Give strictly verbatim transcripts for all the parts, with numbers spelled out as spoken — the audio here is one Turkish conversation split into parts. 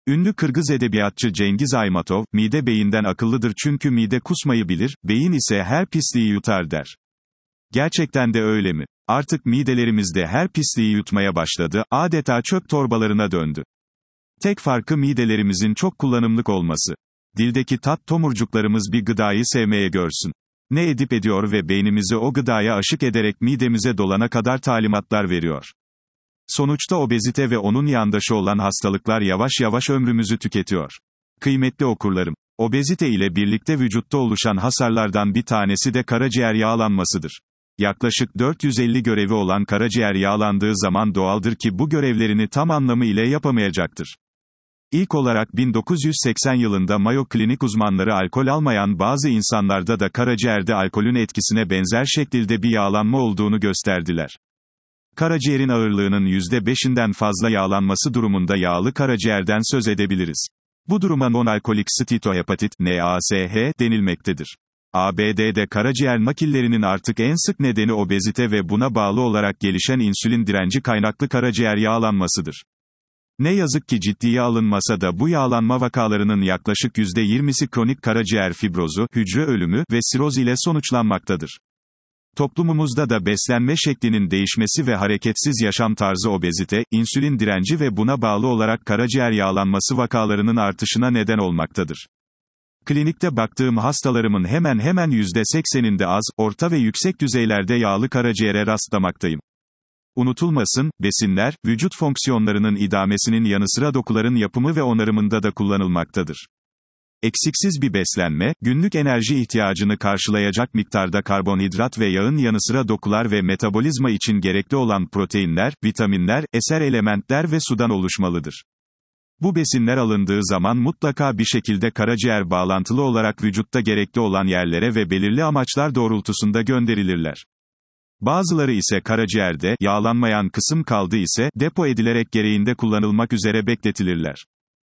Ünlü Kırgız edebiyatçı Cengiz Aytmatov, mide beyinden akıllıdır çünkü mide kusmayı bilir, beyin ise her pisliği yutar der. Gerçekten de öyle mi? Artık midelerimizde her pisliği yutmaya başladı, adeta çöp torbalarına döndü. Tek farkı midelerimizin çok kullanımlık olması. Dildeki tat tomurcuklarımız bir gıdayı sevmeye görsün. Ne edip ediyor ve beynimizi o gıdaya aşık ederek midemize dolana kadar talimatlar veriyor. Sonuçta obezite ve onun yandaşı olan hastalıklar yavaş yavaş ömrümüzü tüketiyor. Kıymetli okurlarım, obezite ile birlikte vücutta oluşan hasarlardan bir tanesi de karaciğer yağlanmasıdır. Yaklaşık dört yüz elli görevi olan karaciğer yağlandığı zaman doğaldır ki bu görevlerini tam anlamı ile yapamayacaktır. İlk olarak bin dokuz yüz seksen yılında Mayo Klinik uzmanları alkol almayan bazı insanlarda da karaciğerde alkolün etkisine benzer şekilde bir yağlanma olduğunu gösterdiler. Karaciğerin ağırlığının yüzde beşinden fazla yağlanması durumunda yağlı karaciğerden söz edebiliriz. Bu duruma non-alkolik steatohepatit, N A S H, denilmektedir. A B D'de karaciğer nakillerinin artık en sık nedeni obezite ve buna bağlı olarak gelişen insülin direnci kaynaklı karaciğer yağlanmasıdır. Ne yazık ki ciddiye alınmasa da bu yağlanma vakalarının yaklaşık yüzde yirmisi kronik karaciğer fibrozu, hücre ölümü ve siroz ile sonuçlanmaktadır. Toplumumuzda da beslenme şeklinin değişmesi ve hareketsiz yaşam tarzı obezite, insülin direnci ve buna bağlı olarak karaciğer yağlanması vakalarının artışına neden olmaktadır. Klinikte baktığım hastalarımın hemen hemen yüzde sekseninde az, orta ve yüksek düzeylerde yağlı karaciğere rastlamaktayım. Unutulmasın, besinler, vücut fonksiyonlarının idamesinin yanı sıra dokuların yapımı ve onarımında da kullanılmaktadır. Eksiksiz bir beslenme, günlük enerji ihtiyacını karşılayacak miktarda karbonhidrat ve yağın yanı sıra dokular ve metabolizma için gerekli olan proteinler, vitaminler, eser elementler ve sudan oluşmalıdır. Bu besinler alındığı zaman mutlaka bir şekilde karaciğer bağlantılı olarak vücutta gerekli olan yerlere ve belirli amaçlar doğrultusunda gönderilirler. Bazıları ise karaciğerde, yağlanmayan kısım kaldı ise, depo edilerek gereğinde kullanılmak üzere bekletilirler.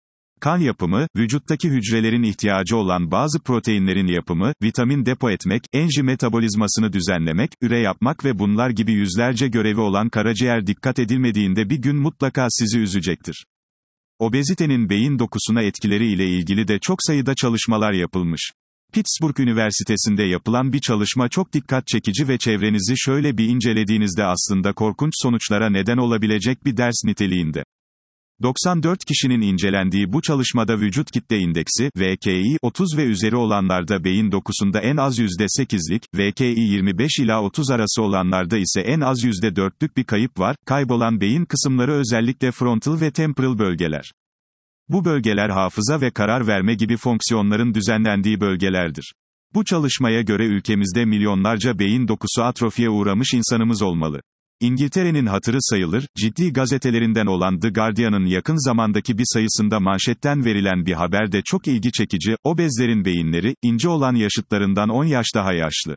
Kan yapımı, vücuttaki hücrelerin ihtiyacı olan bazı proteinlerin yapımı, vitamin depo etmek, enerji metabolizmasını düzenlemek, üre yapmak ve bunlar gibi yüzlerce görevi olan karaciğer dikkat edilmediğinde bir gün mutlaka sizi üzecektir. Obezitenin beyin dokusuna etkileri ile ilgili de çok sayıda çalışmalar yapılmış. Pittsburgh Üniversitesi'nde yapılan bir çalışma çok dikkat çekici ve çevrenizi şöyle bir incelediğinizde aslında korkunç sonuçlara neden olabilecek bir ders niteliğinde. doksan dört kişinin incelendiği bu çalışmada vücut kitle indeksi, V K I, otuz ve üzeri olanlarda beyin dokusunda en az yüzde sekizlik, V K I yirmi beş ila otuz arası olanlarda ise en az yüzde dörtlük bir kayıp var. Kaybolan beyin kısımları özellikle frontal ve temporal bölgeler. Bu bölgeler hafıza ve karar verme gibi fonksiyonların düzenlendiği bölgelerdir. Bu çalışmaya göre ülkemizde milyonlarca beyin dokusu atrofiye uğramış insanımız olmalı. İngiltere'nin hatırı sayılır, ciddi gazetelerinden olan The Guardian'ın yakın zamandaki bir sayısında manşetten verilen bir haber de çok ilgi çekici, obezlerin beyinleri, ince olan yaşıtlarından on yaş daha yaşlı.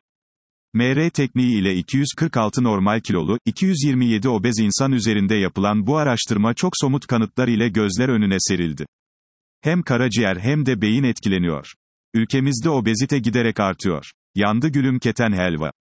M R tekniği ile iki yüz kırk altı normal kilolu, iki yüz yirmi yedi obez insan üzerinde yapılan bu araştırma çok somut kanıtlar ile gözler önüne serildi. Hem karaciğer hem de beyin etkileniyor. Ülkemizde obezite giderek artıyor. Yandı gülüm keten helva.